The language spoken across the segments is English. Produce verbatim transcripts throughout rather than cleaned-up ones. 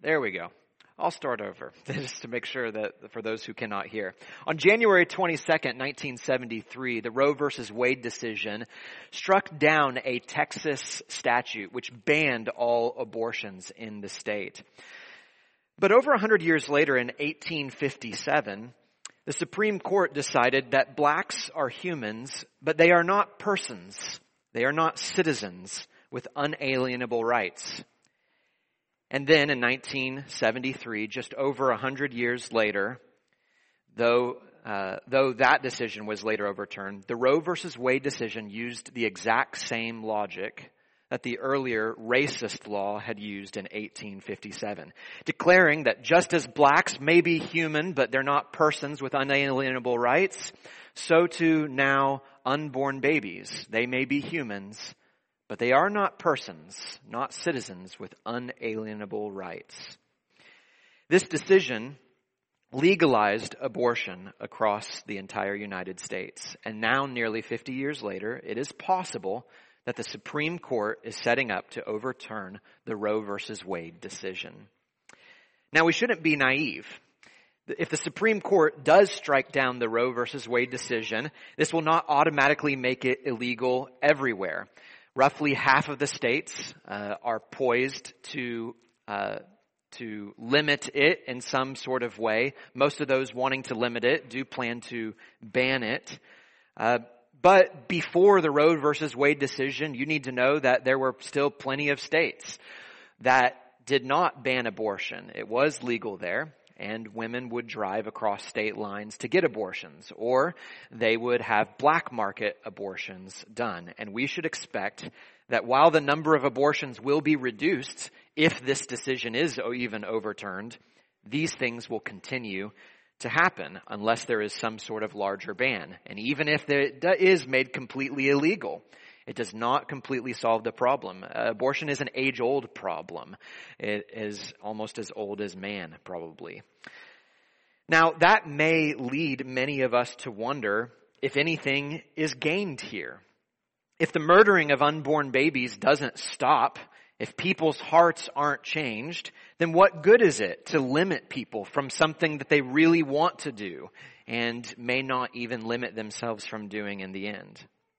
There we go. I'll start over just to make sure that for those who cannot hear. On January twenty-second, nineteen seventy-three, the Roe versus Wade decision struck down a Texas statute which banned all abortions in the state. But over one hundred years later, in eighteen fifty-seven, the Supreme Court decided that blacks are humans, but they are not persons. They are not citizens with unalienable rights. And then in nineteen seventy-three, just over one hundred years later, though uh, though that decision was later overturned, the Roe versus Wade decision used the exact same logic that the earlier racist law had used in eighteen fifty-seven, declaring that just as blacks may be human, but they're not persons with unalienable rights, so too now unborn babies, they may be humans, but they are not persons, not citizens with unalienable rights. This decision legalized abortion across the entire United States. And now, nearly fifty years later, it is possible that the Supreme Court is setting up to overturn the Roe versus Wade decision. Now, we shouldn't be naive. If the Supreme Court does strike down the Roe versus Wade decision, this will not automatically make it illegal everywhere. Roughly half of the states uh, are poised to uh, to limit it in some sort of way. Most of those wanting to limit it do plan to ban it. Uh, but before the Roe versus Wade decision, you need to know that there were still plenty of states that did not ban abortion. It was legal there. And women would drive across state lines to get abortions, or they would have black market abortions done. And we should expect that while the number of abortions will be reduced, if this decision is even overturned, these things will continue to happen unless there is some sort of larger ban. And even if it is made completely illegal, it does not completely solve the problem. Uh, abortion is an age-old problem. It is almost as old as man, probably. Now, that may lead many of us to wonder if anything is gained here. If the murdering of unborn babies doesn't stop, if people's hearts aren't changed, then what good is it to limit people from something that they really want to do and may not even limit themselves from doing in the end?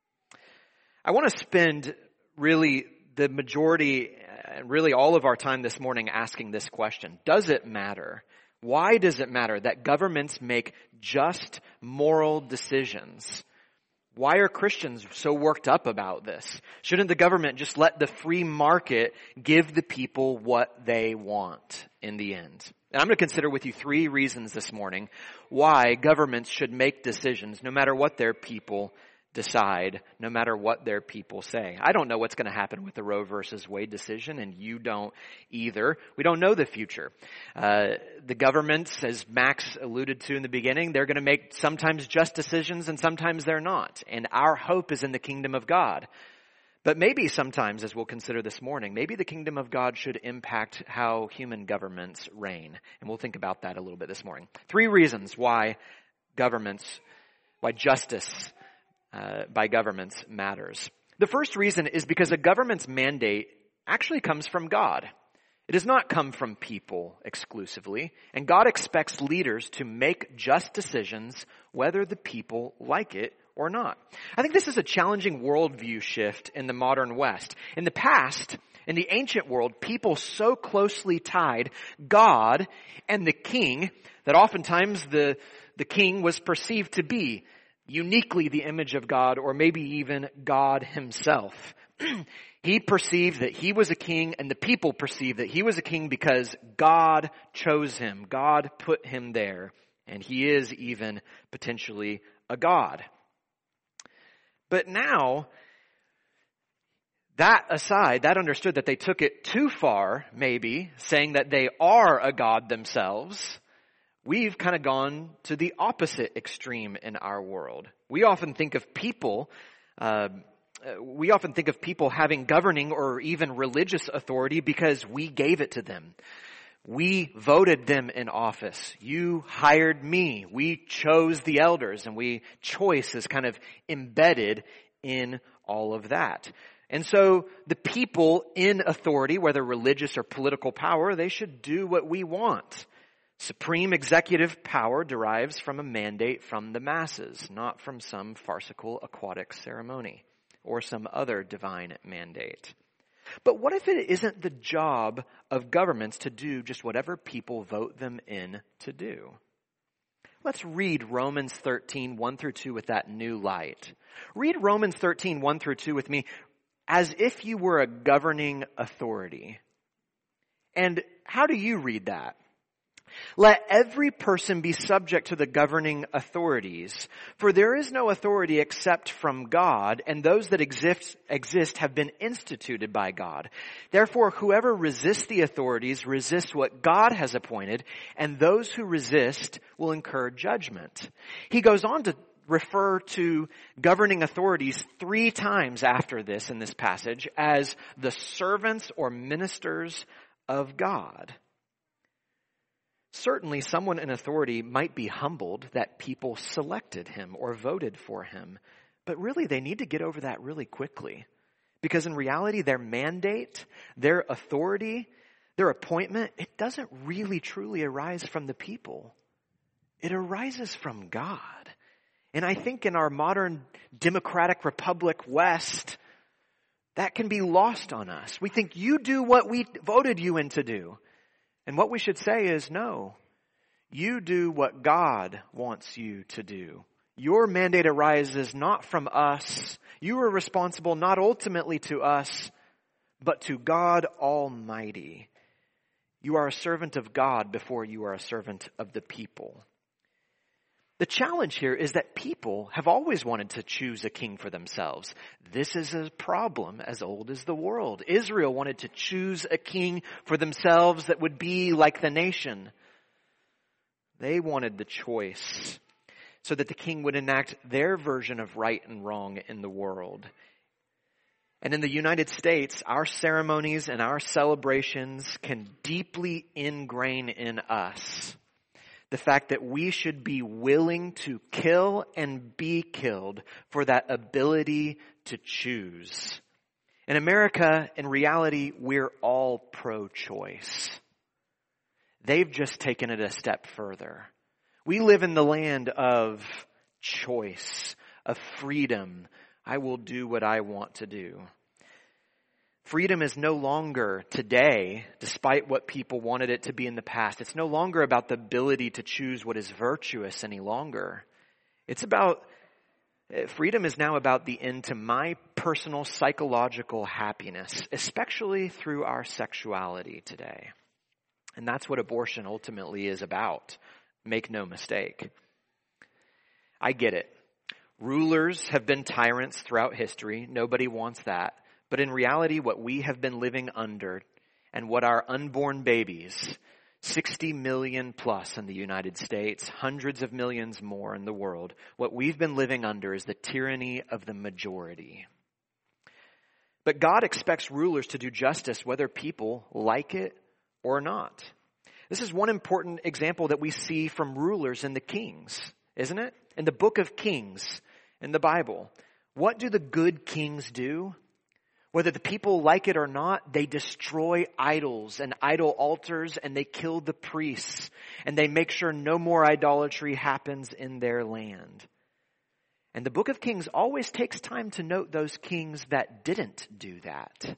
I want to spend really the majority, really all of our time this morning asking this question. Does it matter? Why does it matter that governments make just moral decisions? Why are Christians so worked up about this? Shouldn't the government just let the free market give the people what they want in the end? And I'm going to consider with you three reasons this morning why governments should make decisions no matter what their people decide, no matter what their people say. I don't know what's going to happen with the Roe versus Wade decision, and you don't either. We don't know the future. Uh, the governments, as Max alluded to in the beginning, they're going to make sometimes just decisions and sometimes they're not. And our hope is in the kingdom of God. But maybe sometimes, as we'll consider this morning, maybe the kingdom of God should impact how human governments reign. And we'll think about that a little bit this morning. Three reasons why governments, why justice Uh, by governments matters. The first reason is because a government's mandate actually comes from God. It does not come from people exclusively, and God expects leaders to make just decisions whether the people like it or not. I think this is a challenging worldview shift in the modern West. In the past, in the ancient world, people so closely tied God and the king that oftentimes the, the king was perceived to be uniquely the image of God, or maybe even God himself. He perceived that he was a king, and the people perceived that he was a king because God chose him. God put him there, and he is even potentially a God. But now, that aside, that understood that they took it too far, maybe, saying that they are a God themselves. We've kind of gone to the opposite extreme in our world. We often think of people, uh, we often think of people having governing or even religious authority because we gave it to them. We voted them in office. You hired me. We chose the elders, and we choice is kind of embedded in all of that. And so the people in authority, whether religious or political power, they should do what we want. Supreme executive power derives from a mandate from the masses, not from some farcical aquatic ceremony or some other divine mandate. But what if it isn't the job of governments to do just whatever people vote them in to do? Let's read Romans thirteen, one through two with that new light. Read Romans thirteen, one through two with me as if you were a governing authority. And how do you read that? Let every person be subject to the governing authorities, for there is no authority except from God, and those that exist, exist have been instituted by God. Therefore, whoever resists the authorities resists what God has appointed, and those who resist will incur judgment. He goes on to refer to governing authorities three times after this in this passage as the servants or ministers of God. Certainly, someone in authority might be humbled that people selected him or voted for him. But really, they need to get over that really quickly. Because in reality, their mandate, their authority, their appointment, it doesn't really truly arise from the people. It arises from God. And I think in our modern democratic republic West, that can be lost on us. We think you do what we voted you in to do. And what we should say is, no, you do what God wants you to do. Your mandate arises not from us. You are responsible not ultimately to us, but to God Almighty. You are a servant of God before you are a servant of the people. The challenge here is that people have always wanted to choose a king for themselves. This is a problem as old as the world. Israel wanted to choose a king for themselves that would be like the nation. They wanted the choice so that the king would enact their version of right and wrong in the world. And in the United States, our ceremonies and our celebrations can deeply ingrain in us the fact that we should be willing to kill and be killed for that ability to choose. In America, in reality, we're all pro-choice. They've just taken it a step further. We live in the land of choice, of freedom. I will do what I want to do. Freedom is no longer today, despite what people wanted it to be in the past. It's no longer about the ability to choose what is virtuous any longer. It's about, freedom is now about the end to my personal psychological happiness, especially through our sexuality today. And that's what abortion ultimately is about. Make no mistake. I get it. Rulers have been tyrants throughout history. Nobody wants that. But in reality, what we have been living under and what our unborn babies, sixty million plus in the United States, hundreds of millions more in the world, what we've been living under is the tyranny of the majority. But God expects rulers to do justice whether people like it or not. This is one important example that we see from rulers in the Kings, isn't it? In the book of Kings in the Bible, what do the good kings do? Whether the people like it or not, they destroy idols and idol altars, and they kill the priests, and they make sure no more idolatry happens in their land. And the book of Kings always takes time to note those kings that didn't do that.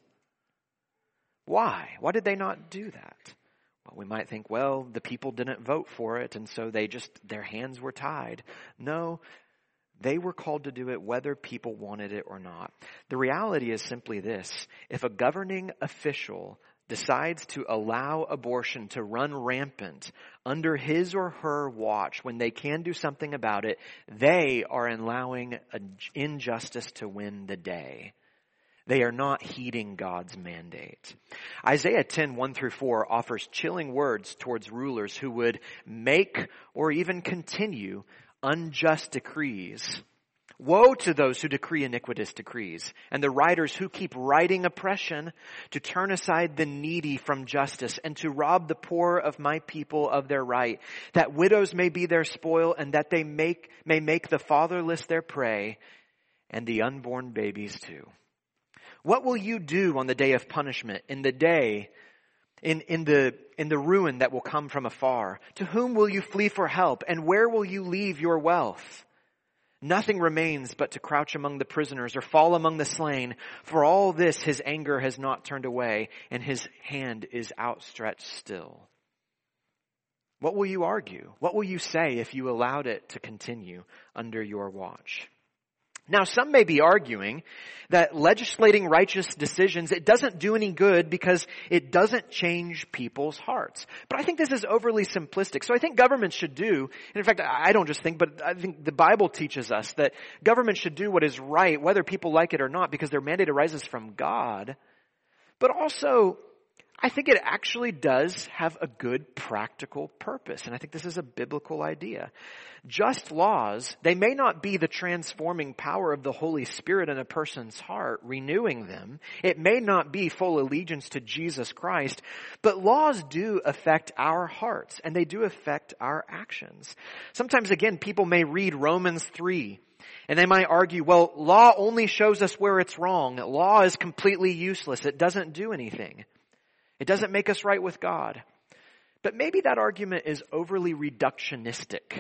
Why? Why did they not do that? Well, we might think, well, the people didn't vote for it, and so they just, their hands were tied. No. They were called to do it whether people wanted it or not. The reality is simply this. If a governing official decides to allow abortion to run rampant under his or her watch when they can do something about it, they are allowing an injustice to win the day. They are not heeding God's mandate. Isaiah ten, one through four offers chilling words towards rulers who would make or even continue unjust decrees. Woe to those who decree iniquitous decrees, and the writers who keep writing oppression, to turn aside the needy from justice, and to rob the poor of my people of their right, that widows may be their spoil, and that they make may make the fatherless their prey, and the unborn babies too. What will you do on the day of punishment, in the day, in, in the, in the ruin that will come from afar? To whom will you flee for help, and where will you leave your wealth? Nothing remains but to crouch among the prisoners or fall among the slain. For all this his anger has not turned away, and his hand is outstretched still. What will you argue? What will you say if you allowed it to continue under your watch? Now, some may be arguing that legislating righteous decisions, it doesn't do any good because it doesn't change people's hearts. But I think this is overly simplistic. So I think government should do, and in fact, I don't just think, but I think the Bible teaches us that government should do what is right, whether people like it or not, because their mandate arises from God. But also, I think it actually does have a good practical purpose. And I think this is a biblical idea. Just laws, they may not be the transforming power of the Holy Spirit in a person's heart, renewing them. It may not be full allegiance to Jesus Christ, but laws do affect our hearts and they do affect our actions. Sometimes, again, people may read Romans three and they might argue, well, law only shows us where it's wrong. Law is completely useless. It doesn't do anything. It doesn't make us right with God. But maybe that argument is overly reductionistic.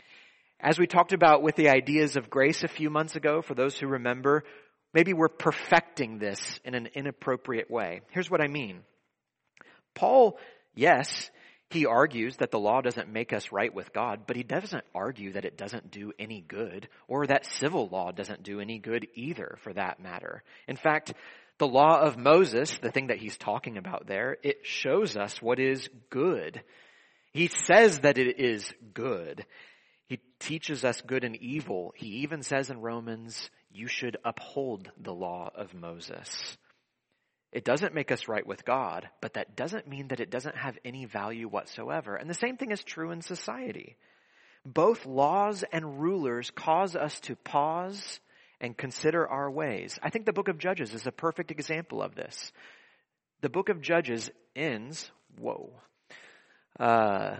As we talked about with the ideas of grace a few months ago, for those who remember, maybe we're perfecting this in an inappropriate way. Here's what I mean. Paul, yes, he argues that the law doesn't make us right with God, but he doesn't argue that it doesn't do any good, or that civil law doesn't do any good either, for that matter. In fact, the law of Moses, the thing that he's talking about there, it shows us what is good. He says that it is good. He teaches us good and evil. He even says in Romans, you should uphold the law of Moses. It doesn't make us right with God, but that doesn't mean that it doesn't have any value whatsoever. And the same thing is true in society. Both laws and rulers cause us to pause and consider our ways. I think the book of Judges is a perfect example of this. The book of Judges ends, whoa, uh,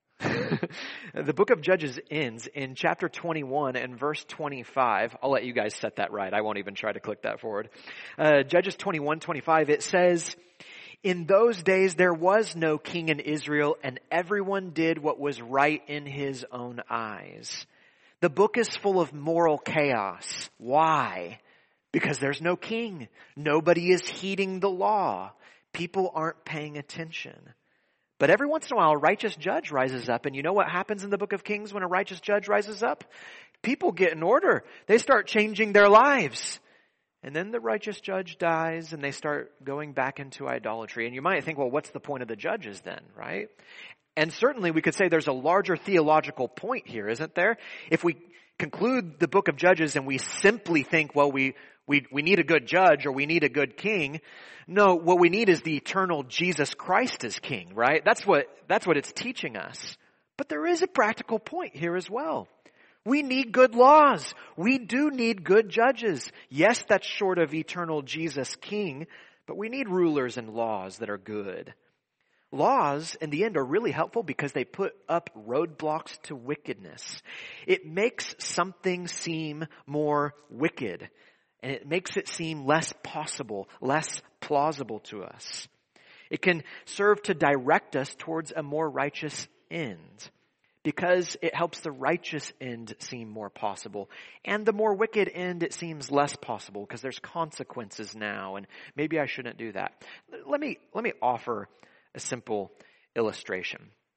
the book of Judges ends in chapter twenty-one and verse twenty-five. I'll let you guys set that right. I won't even try to click that forward. Uh, Judges twenty-one, twenty-five, it says, in those days there was no king in Israel, and everyone did what was right in his own eyes. The book is full of moral chaos. Why? Because there's no king. Nobody is heeding the law. People aren't paying attention. But every once in a while, a righteous judge rises up. And you know what happens in the book of Kings when a righteous judge rises up? People get in order. They start changing their lives. And then the righteous judge dies and they start going back into idolatry. And you might think, well, what's the point of the judges then, right? And certainly we could say there's a larger theological point here, isn't there? If we conclude the book of Judges and we simply think, well, we, we, we need a good judge or we need a good king. No, what we need is the eternal Jesus Christ as king, right? That's what, that's what it's teaching us. But there is a practical point here as well. We need good laws. We do need good judges. Yes, that's short of eternal Jesus king, but we need rulers and laws that are good. Laws, in the end, are really helpful because they put up roadblocks to wickedness. It makes something seem more wicked, and it makes it seem less possible, less plausible to us. It can serve to direct us towards a more righteous end because it helps the righteous end seem more possible. And the more wicked end, it seems less possible because there's consequences now, and maybe I shouldn't do that. Let me, let me offer a simple illustration.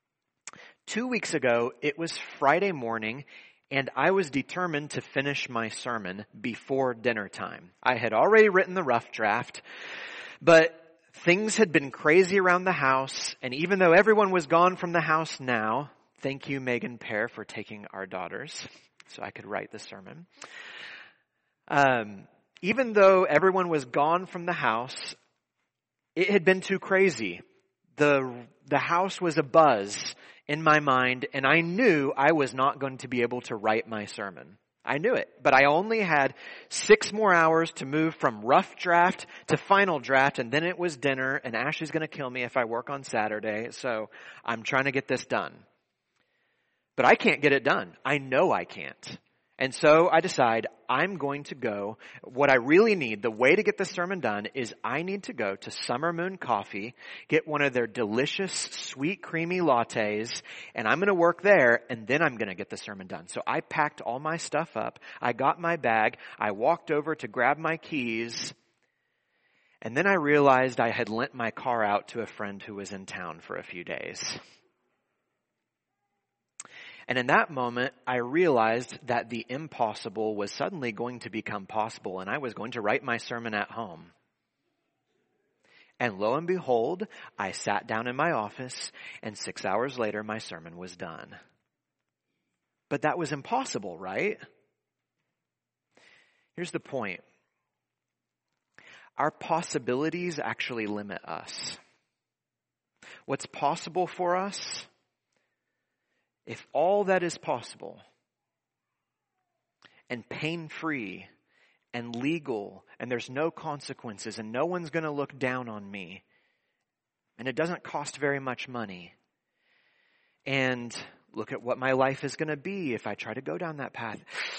Two weeks ago, it was Friday morning, and I was determined to finish my sermon before dinner time. I had already written the rough draft, but things had been crazy around the house, and even though everyone was gone from the house now, thank you, Megan Pear, for taking our daughters so I could write the sermon. Um, even though everyone was gone from the house, it had been too crazy. The, the house was abuzz in my mind, and I knew I was not going to be able to write my sermon. I knew it, but I only had six more hours to move from rough draft to final draft, and then it was dinner, and Ashley's going to kill me if I work on Saturday, so I'm trying to get this done. But I can't get it done. I know I can't. And so I decide I'm going to go. What I really need, the way to get the sermon done, is I need to go to Summer Moon Coffee, get one of their delicious, sweet, creamy lattes, and I'm going to work there, and then I'm going to get the sermon done. So I packed all my stuff up. I got my bag. I walked over to grab my keys. And then I realized I had lent my car out to a friend who was in town for a few days. And in that moment, I realized that the impossible was suddenly going to become possible, and I was going to write my sermon at home. And lo and behold, I sat down in my office, and six hours later, my sermon was done. But that was impossible, right? Here's the point. Our possibilities actually limit us. What's possible for us, if all that is possible and pain-free and legal and there's no consequences and no one's going to look down on me and it doesn't cost very much money, and look at what my life is going to be if I try to go down that path,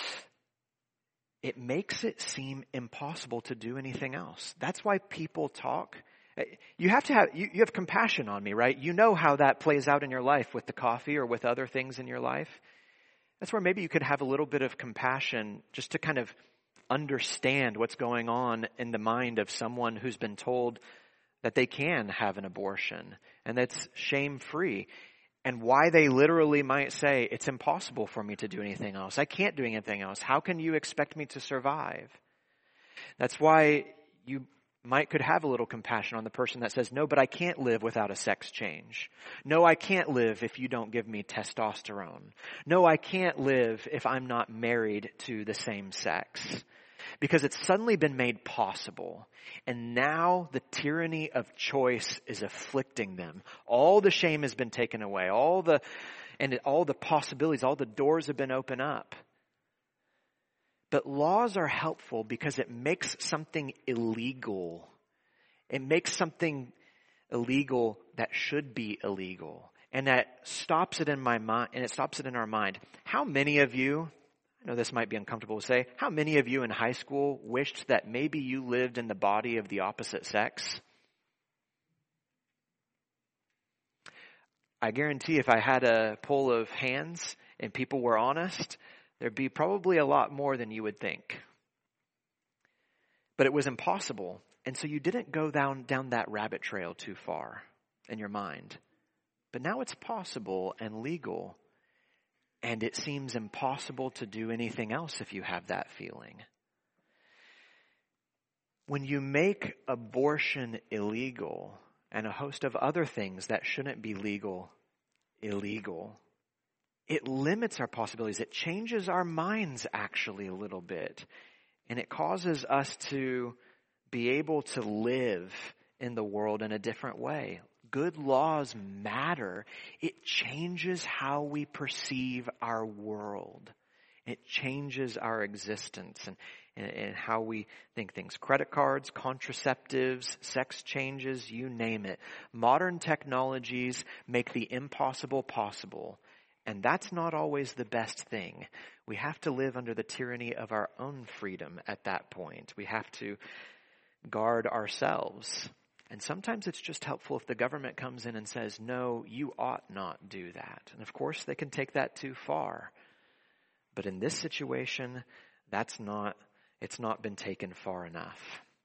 it makes it seem impossible to do anything else. That's why people talk. You have to have, you, you have compassion on me, right? You know how that plays out in your life with the coffee or with other things in your life. That's where maybe you could have a little bit of compassion just to kind of understand what's going on in the mind of someone who's been told that they can have an abortion and that's shame-free, and why they literally might say, it's impossible for me to do anything else. I can't do anything else. How can you expect me to survive? That's why you might could have a little compassion on the person that says, no, but I can't live without a sex change. No, I can't live if you don't give me testosterone. No, I can't live if I'm not married to the same sex. Because it's suddenly been made possible. And now the tyranny of choice is afflicting them. All the shame has been taken away. All the, and all the possibilities, all the doors have been opened up. But laws are helpful because it makes something illegal. It makes something illegal that should be illegal. And that stops it in my mind, and it stops it in our mind. How many of you, I know this might be uncomfortable to say, how many of you in high school wished that maybe you lived in the body of the opposite sex? I guarantee if I had a poll of hands and people were honest, there'd be probably a lot more than you would think. But it was impossible. And so you didn't go down, down that rabbit trail too far in your mind. But now it's possible and legal. And it seems impossible to do anything else if you have that feeling. When you make abortion illegal and a host of other things that shouldn't be legal, illegal, it limits our possibilities. It changes our minds actually a little bit. And it causes us to be able to live in the world in a different way. Good laws matter. It changes how we perceive our world. It changes our existence and, and, and how we think things. Credit cards, contraceptives, sex changes, you name it. Modern technologies make the impossible possible. And that's not always the best thing. We have to live under the tyranny of our own freedom at that point. We have to guard ourselves. And sometimes it's just helpful if the government comes in and says, no, you ought not do that. And of course, they can take that too far. But in this situation, that's not, it's not been taken far enough.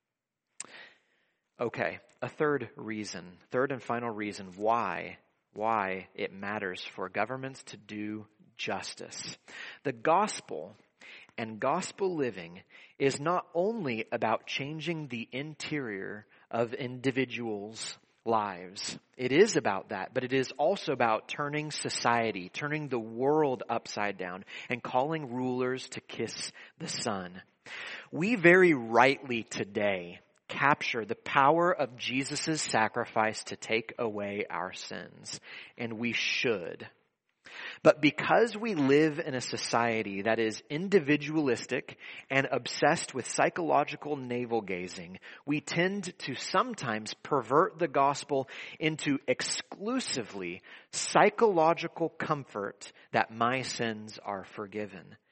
Okay, a third reason, third and final reason why why it matters for governments to do justice. The gospel and gospel living is not only about changing the interior of individuals' lives. It is about that, but it is also about turning society, turning the world upside down, and calling rulers to kiss the Son. We very rightly today capture the power of Jesus' sacrifice to take away our sins. And we should. But because we live in a society that is individualistic and obsessed with psychological navel-gazing, we tend to sometimes pervert the gospel into exclusively psychological comfort that my sins are forgiven.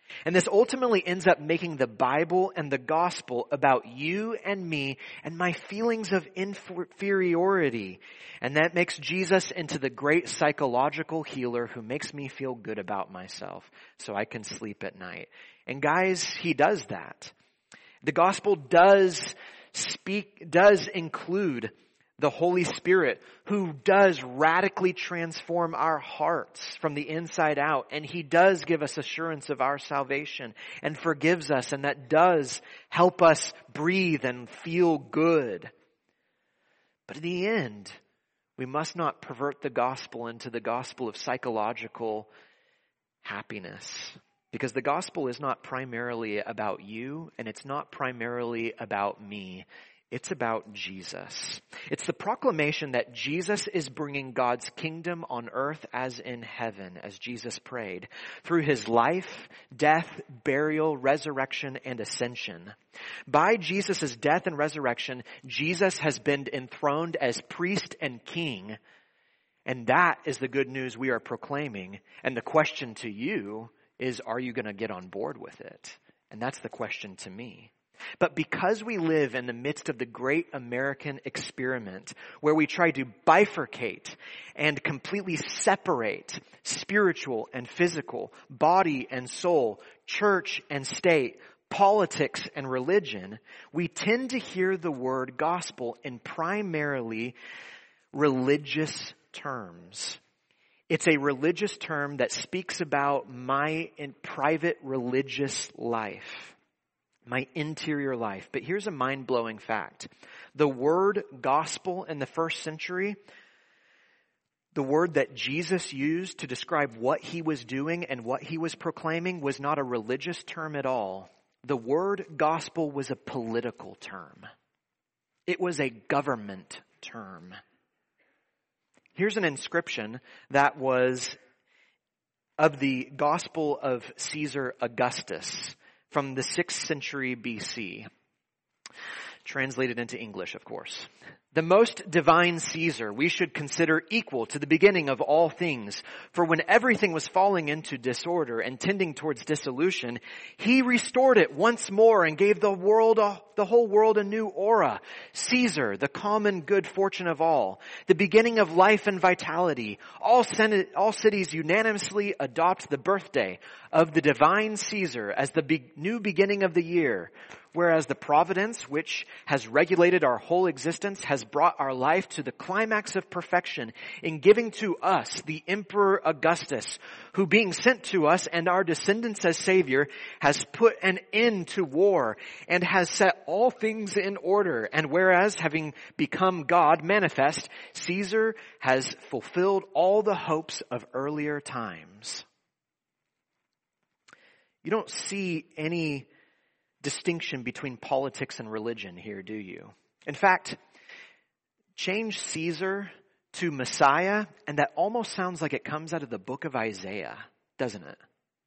And this ultimately ends up making the Bible and the gospel about you and me and my feelings of inferiority. And that makes Jesus into the great psychological healer who makes me feel good about myself so I can sleep at night. And guys, he does that. The gospel does speak, does include the Holy Spirit, who does radically transform our hearts from the inside out. And he does give us assurance of our salvation and forgives us. And that does help us breathe and feel good. But in the end, we must not pervert the gospel into the gospel of psychological happiness. Because the gospel is not primarily about you, and it's not primarily about me. It's about Jesus. It's the proclamation that Jesus is bringing God's kingdom on earth as in heaven, as Jesus prayed, through his life, death, burial, resurrection, and ascension. By Jesus' death and resurrection, Jesus has been enthroned as priest and king. And that is the good news we are proclaiming. And the question to you is, are you going to get on board with it? And that's the question to me. But because we live in the midst of the great American experiment where we try to bifurcate and completely separate spiritual and physical, body and soul, church and state, politics and religion, we tend to hear the word gospel in primarily religious terms. It's a religious term that speaks about my in private religious life. My interior life. But here's a mind-blowing fact. The word gospel in the first century, the word that Jesus used to describe what he was doing and what he was proclaiming, was not a religious term at all. The word gospel was a political term. It was a government term. Here's an inscription that was of the gospel of Caesar Augustus, from the sixth century B C. Translated into English, of course. The most divine Caesar we should consider equal to the beginning of all things. For when everything was falling into disorder and tending towards dissolution, he restored it once more and gave the world, a, the whole world a new aura. Caesar, the common good fortune of all, the beginning of life and vitality. All, senate, all cities unanimously adopt the birthday of the divine Caesar as the be- new beginning of the year. Whereas the providence which has regulated our whole existence has brought our life to the climax of perfection in giving to us the Emperor Augustus, who being sent to us and our descendants as Savior, has put an end to war and has set all things in order. And whereas having become God manifest, Caesar has fulfilled all the hopes of earlier times. You don't see any distinction between politics and religion here, do you? In fact, change Caesar to Messiah, and that almost sounds like it comes out of the book of Isaiah, doesn't it?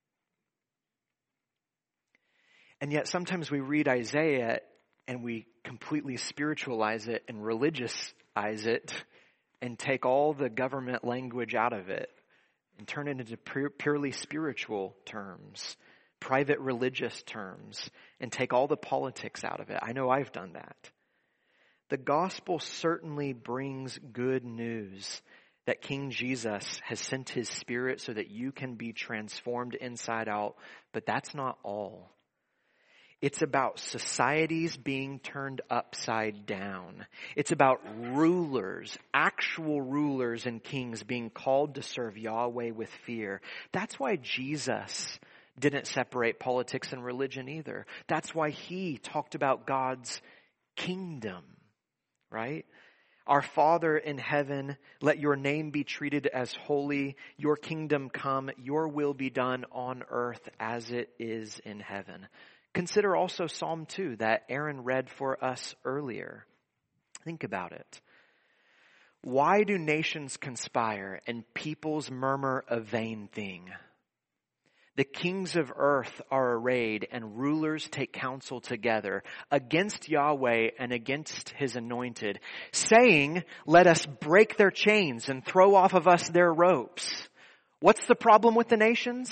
And yet sometimes we read Isaiah and we completely spiritualize it and religiousize it and take all the government language out of it and turn it into purely spiritual terms, private religious terms, and take all the politics out of it. I know I've done that. The gospel certainly brings good news that King Jesus has sent his Spirit so that you can be transformed inside out, but that's not all. It's about societies being turned upside down. It's about rulers, actual rulers and kings being called to serve Yahweh with fear. That's why Jesus didn't separate politics and religion either. That's why he talked about God's kingdom, right? Our Father in heaven, let your name be treated as holy. Your kingdom come, your will be done on earth as it is in heaven. Consider also Psalm two that Aaron read for us earlier. Think about it. Why do nations conspire and peoples murmur a vain thing? The kings of earth are arrayed and rulers take counsel together against Yahweh and against his anointed, saying, let us break their chains and throw off of us their ropes. What's the problem with the nations?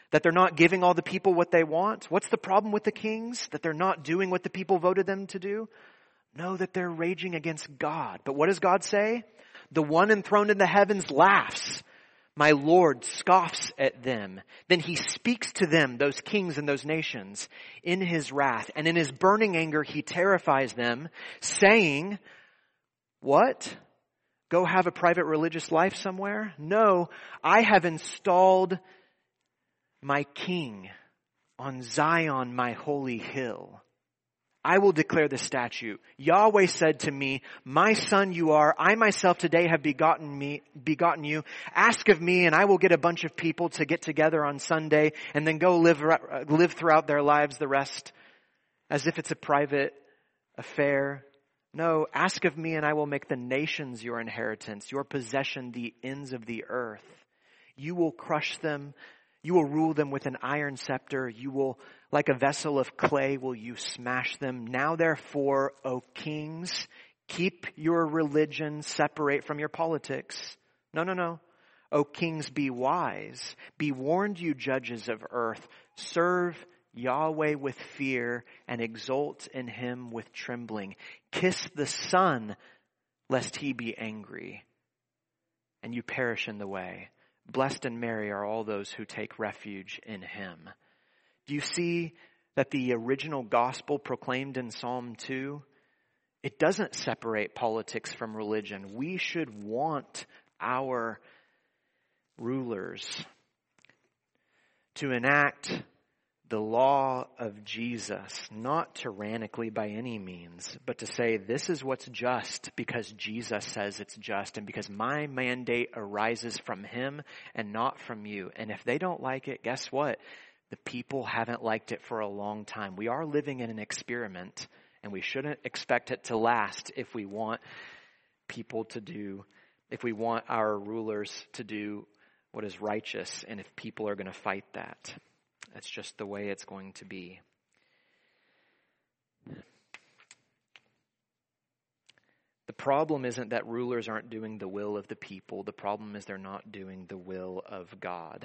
That they're not giving all the people what they want? What's the problem with the kings? That they're not doing what the people voted them to do? No, that they're raging against God. But what does God say? The one enthroned in the heavens laughs. My Lord scoffs at them. Then he speaks to them, those kings and those nations, in his wrath. And in his burning anger, he terrifies them, saying, what? Go have a private religious life somewhere? No, I have installed my king on Zion, my holy hill. I will declare the statute. Yahweh said to me, my son you are, I myself today have begotten me, begotten you. Ask of me and I will get a bunch of people to get together on Sunday and then go live, live throughout their lives the rest as if it's a private affair. No, ask of me and I will make the nations your inheritance, your possession, the ends of the earth. You will crush them. You will rule them with an iron scepter. You will, like a vessel of clay, will you smash them. Now therefore, O kings, keep your religion separate from your politics. No, no, no. O kings, be wise. Be warned, you judges of earth. Serve Yahweh with fear and exult in him with trembling. Kiss the Son, lest he be angry and you perish in the way. Blessed and merry are all those who take refuge in him. Do you see that the original gospel proclaimed in Psalm two, it doesn't separate politics from religion. We should want our rulers to enact the law of Jesus, not tyrannically by any means, but to say this is what's just because Jesus says it's just and because my mandate arises from him and not from you. And if they don't like it, guess what? The people haven't liked it for a long time. We are living in an experiment and we shouldn't expect it to last if we want people to do, if we want our rulers to do what is righteous and if people are going to fight that. That's just the way it's going to be. The problem isn't that rulers aren't doing the will of the people. The problem is they're not doing the will of God.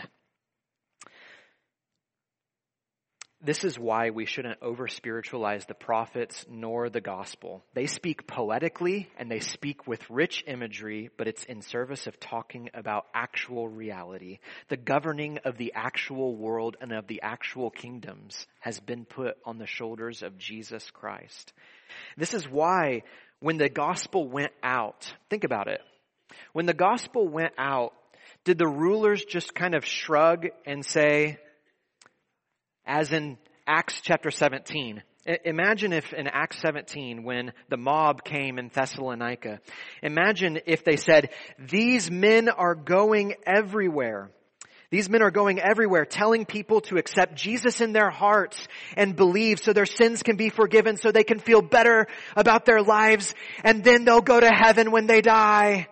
This is why we shouldn't over-spiritualize the prophets nor the gospel. They speak poetically and they speak with rich imagery, but it's in service of talking about actual reality. The governing of the actual world and of the actual kingdoms has been put on the shoulders of Jesus Christ. This is why when the gospel went out, think about it. When the gospel went out, did the rulers just kind of shrug and say, as in Acts chapter seventeen. Imagine if in Acts seventeen, when the mob came in Thessalonica, imagine if they said, these men are going everywhere. These men are going everywhere, telling people to accept Jesus in their hearts and believe so their sins can be forgiven, so they can feel better about their lives, and then they'll go to heaven when they die.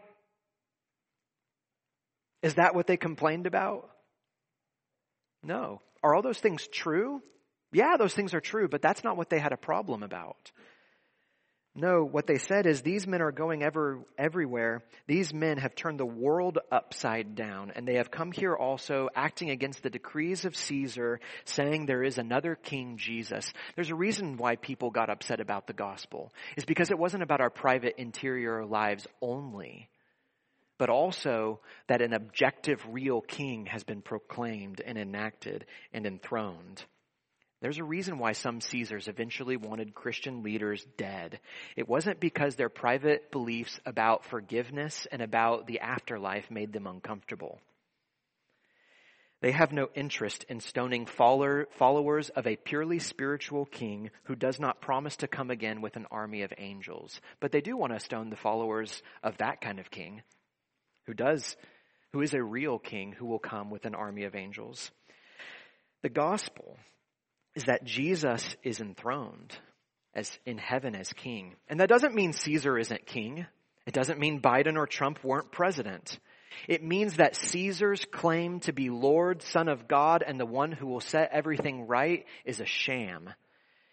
Is that what they complained about? No. Are all those things true? Yeah, those things are true, but that's not what they had a problem about. No, what they said is these men are going ever, everywhere. These men have turned the world upside down, and they have come here also acting against the decrees of Caesar, saying there is another king, Jesus. There's a reason why people got upset about the gospel. It's because it wasn't about our private interior lives only, but also that an objective, real king has been proclaimed and enacted and enthroned. There's a reason why some Caesars eventually wanted Christian leaders dead. It wasn't because their private beliefs about forgiveness and about the afterlife made them uncomfortable. They have no interest in stoning followers of a purely spiritual king who does not promise to come again with an army of angels. But they do want to stone the followers of that kind of king who does, who is a real king who will come with an army of angels. The gospel is that Jesus is enthroned as in heaven as king. And that doesn't mean Caesar isn't king. It doesn't mean Biden or Trump weren't president. It means that Caesar's claim to be Lord, Son of God, and the one who will set everything right is a sham.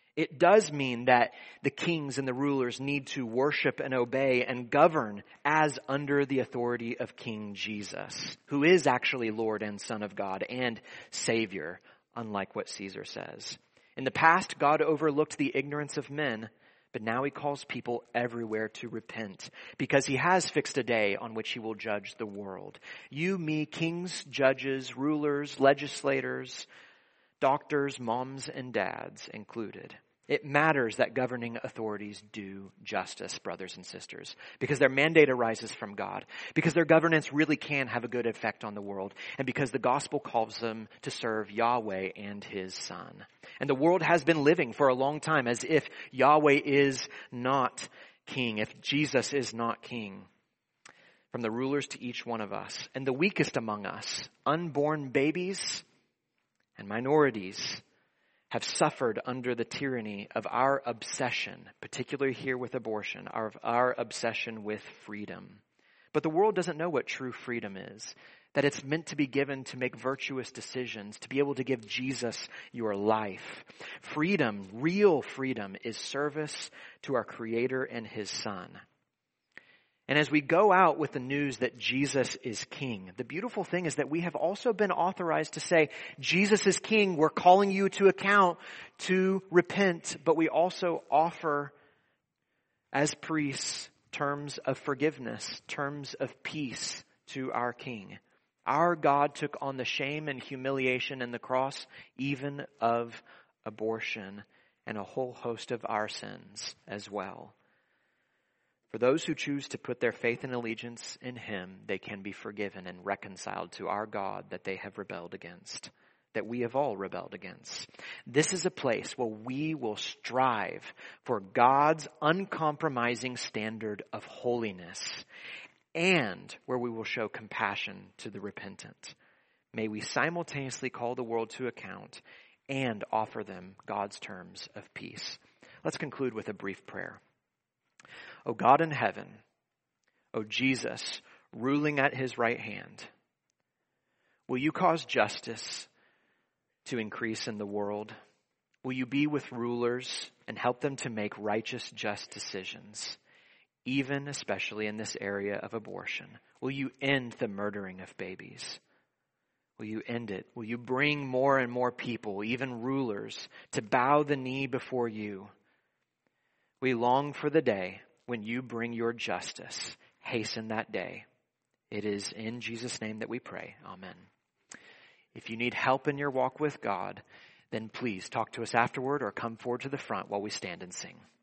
It does mean that the kings and the rulers need to worship and obey and govern as under the authority of King Jesus, who is actually Lord and Son of God and Savior, unlike what Caesar says. In the past, God overlooked the ignorance of men, but now he calls people everywhere to repent because he has fixed a day on which he will judge the world. You, me, kings, judges, rulers, legislators, doctors, moms, and dads included. It matters that governing authorities do justice, brothers and sisters, because their mandate arises from God, because their governance really can have a good effect on the world, and because the gospel calls them to serve Yahweh and his Son. And the world has been living for a long time as if Yahweh is not king, if Jesus is not king. From the rulers to each one of us, and the weakest among us, unborn babies and minorities, have suffered under the tyranny of our obsession, particularly here with abortion, our, our obsession with freedom. But the world doesn't know what true freedom is, that it's meant to be given to make virtuous decisions, to be able to give Jesus your life. Freedom, real freedom, is service to our Creator and his Son. And as we go out with the news that Jesus is King, the beautiful thing is that we have also been authorized to say, Jesus is King, we're calling you to account, to repent, but we also offer, as priests, terms of forgiveness, terms of peace to our King. Our God took on the shame and humiliation and the cross, even of abortion, and a whole host of our sins as well. For those who choose to put their faith and allegiance in him, they can be forgiven and reconciled to our God that they have rebelled against, that we have all rebelled against. This is a place where we will strive for God's uncompromising standard of holiness, and where we will show compassion to the repentant. May we simultaneously call the world to account and offer them God's terms of peace. Let's conclude with a brief prayer. O God in heaven, O Jesus, ruling at his right hand, will you cause justice to increase in the world? Will you be with rulers and help them to make righteous, just decisions, even especially in this area of abortion? Will you end the murdering of babies? Will you end it? Will you bring more and more people, even rulers, to bow the knee before you? We long for the day when you bring your justice. Hasten that day. It is in Jesus' name that we pray. Amen. If you need help in your walk with God, then please talk to us afterward or come forward to the front while we stand and sing.